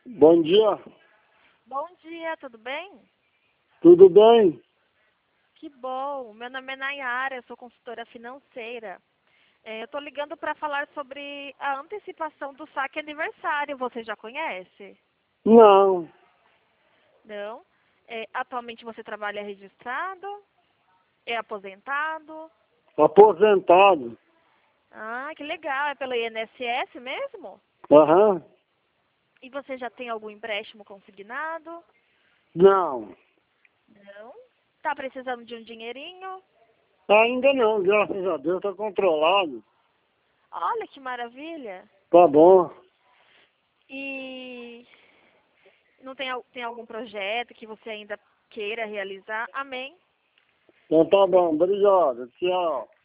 Bom dia, Bom dia, tudo bem? tudo bem? Que bom. Meu nome é Nayara, eu sou consultora financeira. Eu estou ligando para falar sobre a antecipação do saque aniversário. Você já conhece? Não, Não? Atualmente você trabalha registrado? É aposentado? aposentado. Ah, que legal. É pelo INSS mesmo? Aham, E você já tem algum empréstimo consignado? não, Não? Está precisando de um dinheirinho? ainda não, graças a Deus está controlado. Olha que maravilha. Tá bom. E não tem algum projeto que você ainda queira realizar? Amém. Então tá bom, obrigado, tchau.